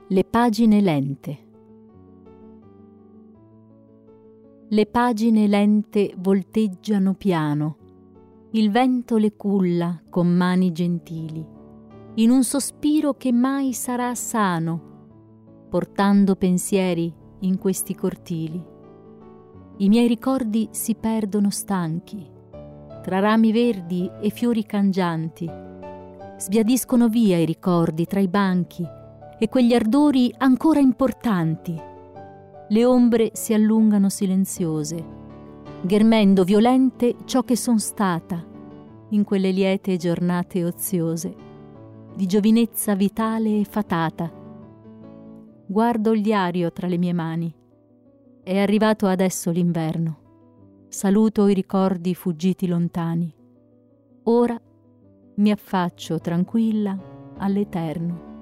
Le pagine lente. Le pagine lente volteggiano piano, il vento le culla con mani gentili, in un sospiro che mai sarà sano, portando pensieri in questi cortili. I miei ricordi si perdono stanchi, tra rami verdi e fiori cangianti, sbiadiscono via i ricordi tra i banchi e quegli ardori ancora importanti. Le ombre si allungano silenziose, ghermendo violente ciò che son stata in quelle liete giornate oziose, di giovinezza vitale e fatata. Guardo il diario tra le mie mani. È arrivato adesso l'inverno. Saluto i ricordi fuggiti lontani. Ora mi affaccio tranquilla all'eterno.